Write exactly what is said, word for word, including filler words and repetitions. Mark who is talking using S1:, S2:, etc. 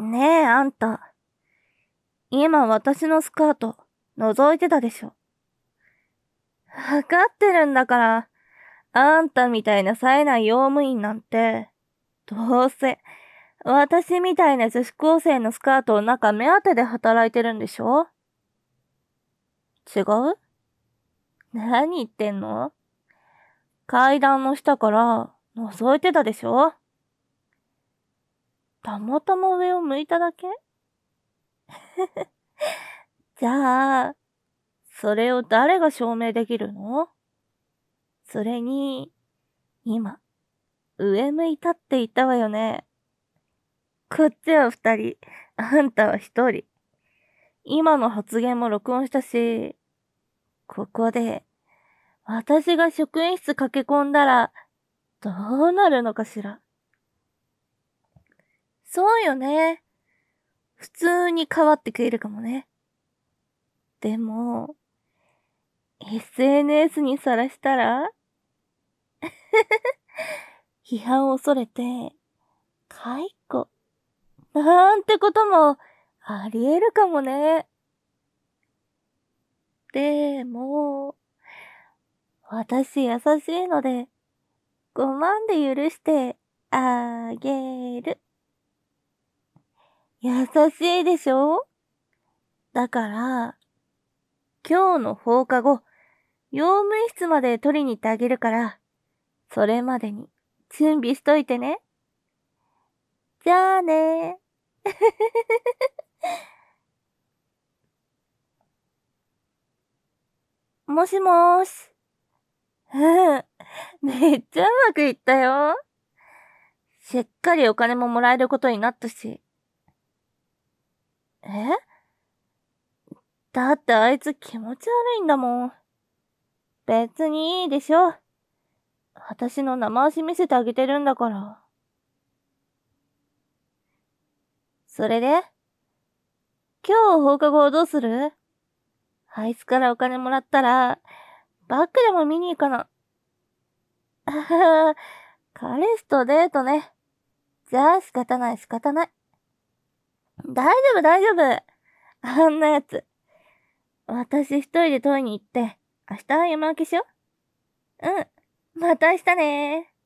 S1: ねえ、あんた。今私のスカート、覗いてたでしょ。わかってるんだから、あんたみたいな冴えない用務員なんて、どうせ、私みたいな女子高生のスカートを中目当てで働いてるんでしょ？違う？何言ってんの？階段の下から覗いてたでしょ？たまたま上を向いただけ？じゃあ、それを誰が証明できるの？それに、今、上向いたって言ったわよね。こっちは二人、あんたは一人。今の発言も録音したし、ここで、私が職員室駆け込んだら、どうなるのかしら。そうよね。普通に変わってくれるかもね。でも、エスエヌエス にさらしたら批判を恐れて、解雇。なんてことも、あり得るかもね。でも、私優しいので、ごまんで許してあげる。優しいでしょ？だから、今日の放課後、用務員室まで取りに行ってあげるから、それまでに準備しといてね。じゃあねもしもーし。うん。めっちゃうまくいったよ。しっかりお金ももらえることになったし。え？だってあいつ気持ち悪いんだもん。別にいいでしょ。私の生足見せてあげてるんだから。それで今日放課後どうする？あいつからお金もらったら、バックでも見に行かな。あはは、彼氏とデートね。じゃあ仕方ない仕方ない。大丈夫大丈夫。あんなやつ。私一人で取りに行って、明日山分けしよう。うん。また明日ねー。